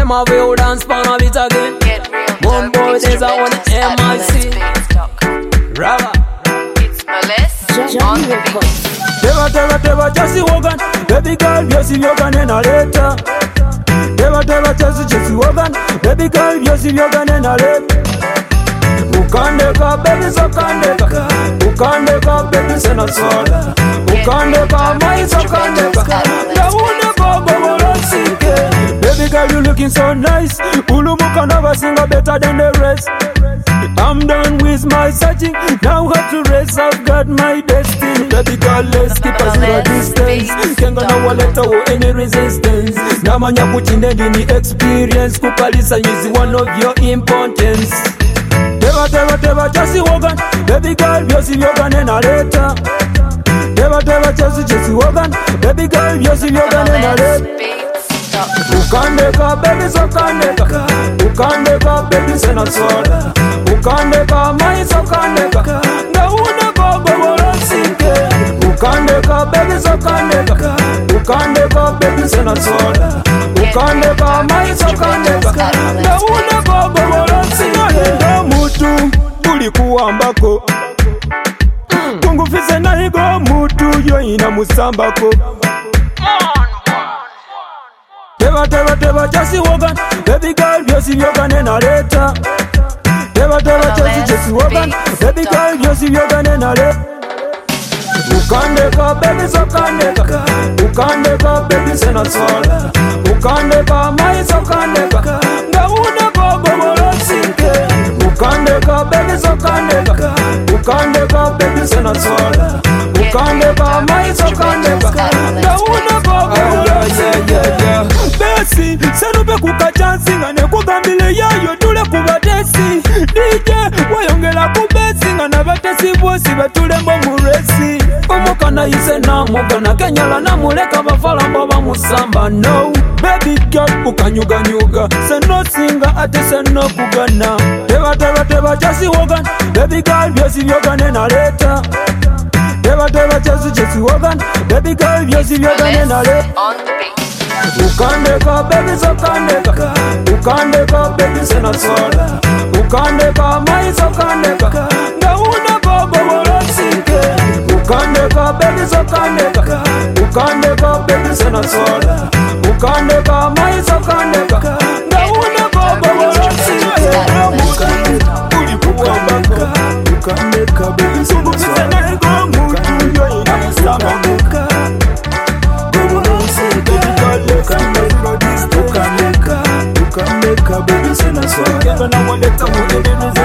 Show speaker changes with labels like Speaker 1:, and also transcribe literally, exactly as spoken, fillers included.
Speaker 1: Them have you dance pan a bit again. One boy days I want the M I C. Rava.
Speaker 2: It's Molest on the beat.
Speaker 3: Teva teva teva chasi wogan. Baby girl yosi yogan ena leta. Teva teva chasi chasi wogan. Baby girl yosi yogan ena leta. Ukandeka baby so kandeka. Ukandeka baby sena swala. Ukandeka mai so kandeka. Nauna baba wala sike. Baby girl you looking so nice. Ulumuka never single better than the rest. I'm done with my searching. Now have to race. I've got my destiny. Baby girl, let's keep us in a distance. Can't go no letter or any resistance. Namanya kuchinde dini experience. Kupalisa is one of your importance. Teva teva teva chasi wogan. Baby girl, yosi yogan ena leta. Teva teva chasi chasi wogan. Baby girl, yosi yogan ena leta. Ukandeka baby so kandeka. Ukandeka baby sena swala. Ukandeka mai so kandeka. Nauna baba wala sike. Ukandeka baby so kandeka. Ukandeka baby sena swala. Ukandeka mai so kandeka. Nauna baba wala sike. Ndo mutu ulikuambako. Kungufise na higo mutu yo ina musambako. Teva teva teva chasi wogan. Baby girl yosi yogan ena leta. Teva teva chasi chasi wogan. Baby girl yosi yogan ena leta. Ukandeka baby so kandeka. Ukandeka baby sena swala. Ukandeka mai so kandeka. Nauna baba wala sike. Ukandeka baby so kandeka. Ukandeka baby sena swala. Ukandeka mai so kandeka. Nauna baba wala sike. Besi, senupe kukachansi ngane kugambile yayo tule kubadesi. D J, wayongela kubesi ngana batesi bosi betule mbo muresi. Omukana yise na mugana kenyala na muleka bafala mbaba musamba no. Baby girl ukanyuga nyuga. Seno singa ate seno kugana. Teva teva teva chasi wogan. Baby girl yosi yogan ena leta. Teva teva chasi chasi wogan. Baby girl yosi yogan ena leta.
Speaker 2: On the beat.
Speaker 3: Ukandeka baby so kandeka. Ukandeka baby sena swala. Ukandeka mai so kandeka. Nauna baba wala sike. Ukandeka baby so kandeka. Ukandeka baby sena swala. Ukandeka mai so kandeka. Nauna baba wala sike. Ulikuambaka. Ukandeka baby sena swala. Ukandeka ina musambaka. Ukandeka, ukandeka baby sena swala. Gonna want it to move in